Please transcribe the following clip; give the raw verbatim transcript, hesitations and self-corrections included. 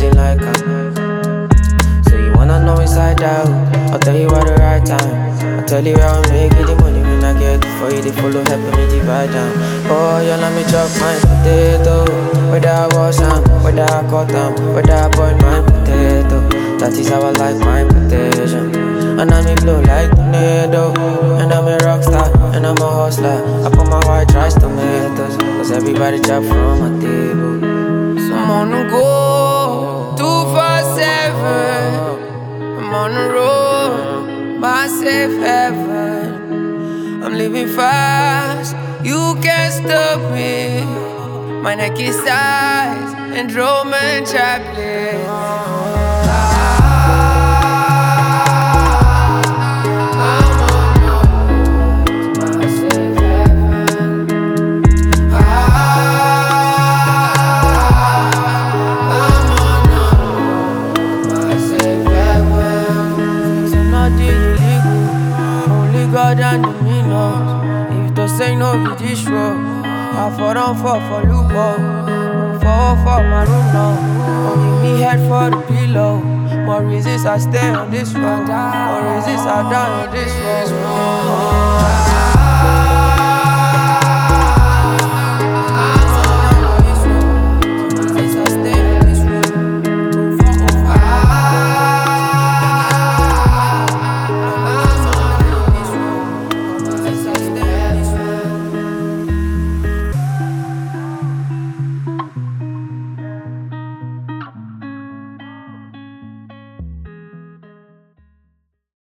feeling like I'm. So you wanna know inside out? I'll tell you at the right time. I'll tell you how I make it the money when I get it for you. They follow helping me divide down. Oh, you let me chop my potato. Whether I wash am, whether I cut am, whether I boil my potato. That is how I like my potato. And I'm a blow like tornado. And I'm a rock star, and I'm a hustler. I put my white rice tomatoes, cause everybody chop from my table. So I'm on the go, two four seven. I'm on the road, my safe heaven. I'm living fast, you can't stop me. My neck is size and Roman Chaplin. God and the millions. If to say no be this road, I fall down for for loophole. Fall for my room now. Only me head for the pillow. More reasons I stay on this road. More reasons I die on this road.